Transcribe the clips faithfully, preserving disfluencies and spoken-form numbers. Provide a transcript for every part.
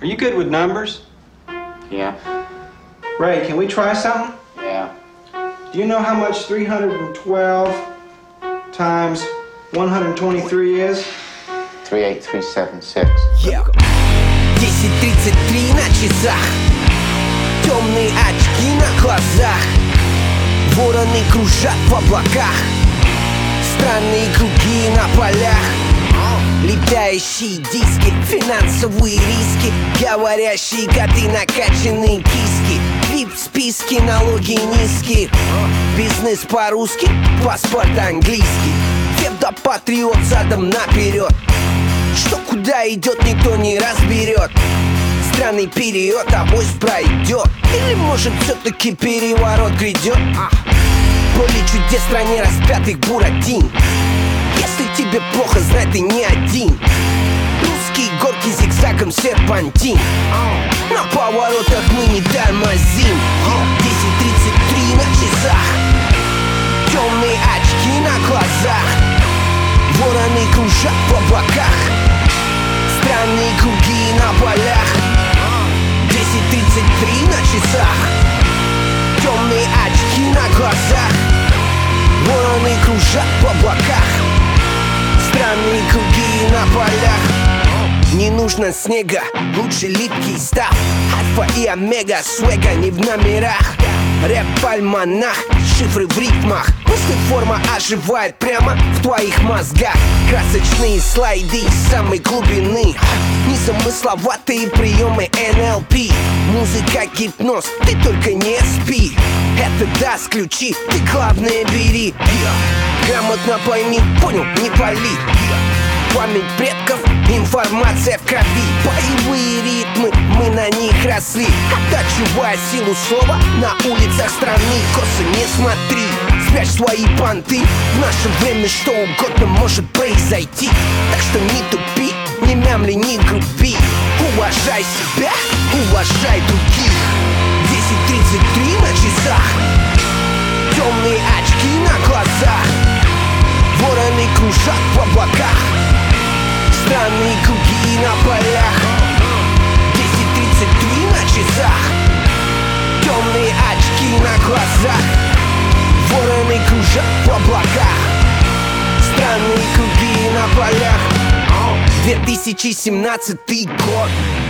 Are you good with numbers? Yeah. Ray, can we try something? Yeah. Do you know how much three hundred twelve times one hundred twenty-three is? three eight three seven six. Yeah. десять тридцать три на часах. Темные очки на глазах. Вороны кружат в облаках. Странные круги на полях. Летающие диски, финансовые риски. Говорящие коты, накачанные киски. Вип-списки, налоги низкие. Бизнес по-русски, паспорт английский. Псевдопатриот задом наперед. Что куда идет, никто не разберет. Странный период, авось пройдет. Или может все-таки переворот грядет. Поле чудес в стране распятых буратин. Если тебе плохо, знай, ты не один. Русские горки зигзагом серпантин. На поворотах мы не тормозим. Десять тридцать три на часах. Темные очки на глазах. Вороны кружат в облаках. Странные круги на полях. Десять тридцать три на часах. Темные очки на глазах. Вороны кружат в облаках. Странные круги на полях. Не нужно снега, лучше липкий став. Альфа и омега, свега не в номерах. Рэп-альманах, шифры в ритмах. Мысли форма оживает прямо в твоих мозгах. Красочные слайды из самой глубины. Незамысловатые приемы эн эл пи. Музыка гипноз, ты только не спи. Это даст ключи, ты главное бери. Грамотно пойми, понял, не пали. Память предков, информация в крови. Боевые ритмы, мы на них росли. Оттачивая силу слова на улицах страны. Косо не смотри, спрячь свои понты. В наше время что угодно может произойти. Так что не тупи, не мямли, не груби. Уважай себя, уважай других. Десять тридцать три на часах. Темные очки на глазах. Вороны кружат в облаках. Странные круги на полях. Десять тридцать три на часах. Темные очки на глазах. Вороны кружат в облаках. Странные круги на полях. две тысячи семнадцатый год.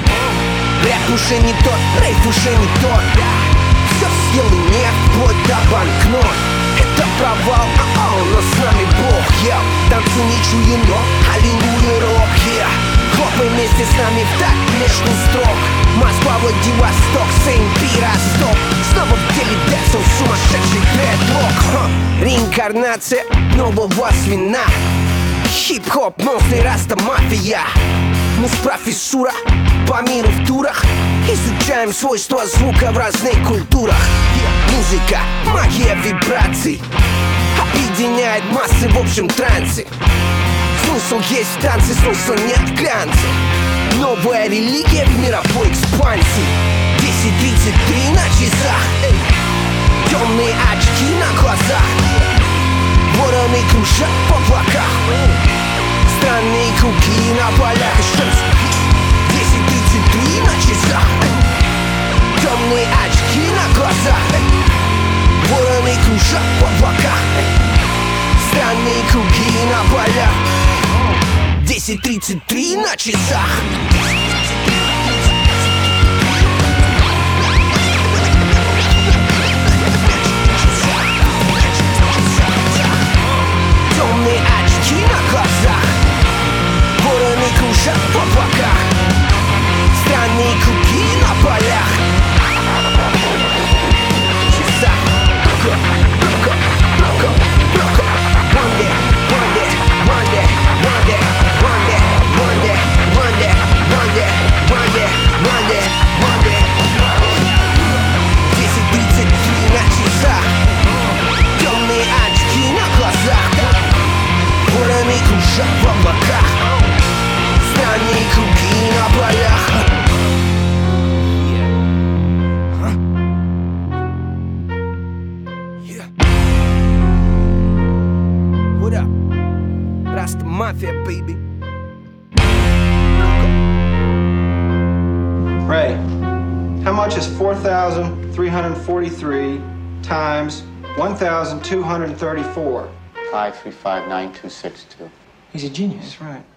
Рэп уже не тот, рейв уже не тот. Все съел и нет, вплоть до банкнот. Это провал, а-а, но с нами Бог, я танцу не чую, но аллилуйя рок, я хлопай вместе с нами в такт между строк. Москва, Владивосток, Сейнт-Пи, Ростов. Снова в деле Децл, сумасшедший дредлок. Реинкарнация нового звена. Хип-хоп, монстры, раста, мафия. Мы с профессура по миру в турах. Изучаем свойства звука в разных культурах. Музыка, магия вибраций объединяет массы в общем трансе. Смысл есть в танце, смысла нет в глянце. Новая религия в мировой экспансии. Десять тридцать три на часах. Темные очки на глазах. Вороны кружат в облаках. Странные круги на полях. Десять тридцать три на часах. Темные очки на глазах. Вороны кружат в облаках. Странные круги на полях. Десять тридцать три на часах. Темные очки на глазах. Вороны кружат в облаках. Странные круги на полях. Часах. Monday, Monday, Monday, Monday, Monday, Monday, Monday, Monday. Ray, how much is four thousand three hundred forty-three times one thousand two hundred thirty-four? five three five nine two six two. He's a genius, right?